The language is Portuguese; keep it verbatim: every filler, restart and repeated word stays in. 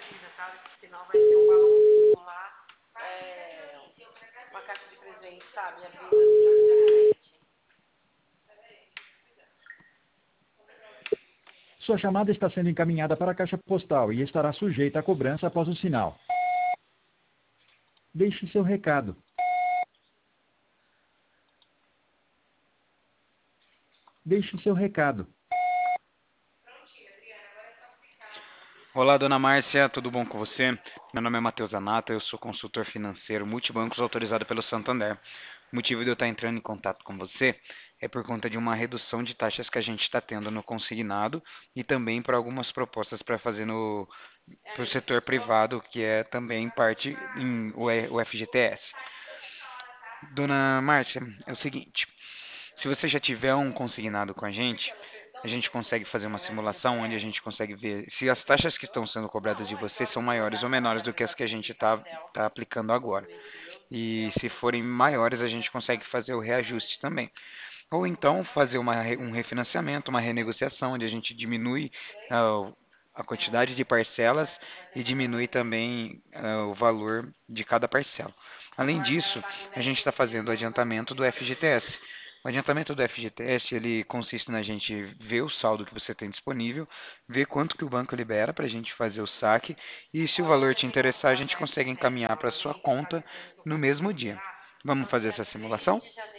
precisa, sabe? Senão vai ter um balãozinho lá, é, uma caixa de presente, sabe? Abrindo assim, de presente. Sua chamada está sendo encaminhada para a caixa postal e estará sujeita a cobrança após o sinal. Deixe seu recado. Deixe seu recado. Olá, dona Márcia, tudo bom com você? Meu nome é Matheus Anata, eu sou consultor financeiro multibancos autorizado pelo Santander. O motivo de eu estar entrando em contato com você é por conta de uma redução de taxas que a gente está tendo no consignado e também por algumas propostas para fazer no pro setor privado, que é também parte em o E- o F G T S. Dona Márcia, é o seguinte, se você já tiver um consignado com a gente, a gente consegue fazer uma simulação onde a gente consegue ver se as taxas que estão sendo cobradas de você são maiores ou menores do que as que a gente está tá aplicando agora. E se forem maiores, a gente consegue fazer o reajuste também. Ou então fazer uma, um refinanciamento, uma renegociação, onde a gente diminui ah, a quantidade de parcelas e diminui também ah, o valor de cada parcela. Além disso, a gente está fazendo o adiantamento do F G T S. O adiantamento do F G T S ele consiste na gente ver o saldo que você tem disponível, ver quanto que o banco libera para a gente fazer o saque e se o valor te interessar, a gente consegue encaminhar para a sua conta no mesmo dia. Vamos fazer essa simulação?